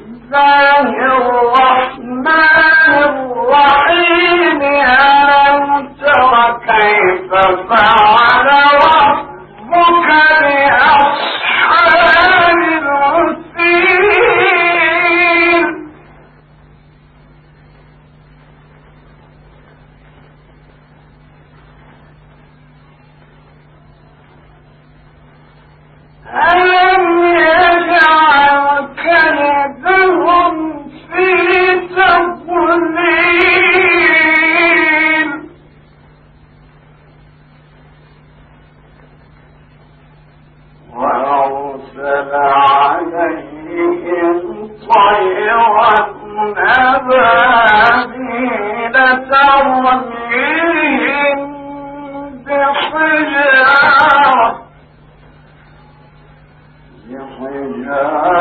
الله الرحمن الرحيم ألم تر كيف فعل ربك بأصحاب الفيل ألم يجعل كيدهم في تضليل وأرسل عليهم طيرا أبابيل ترميهم بحجارة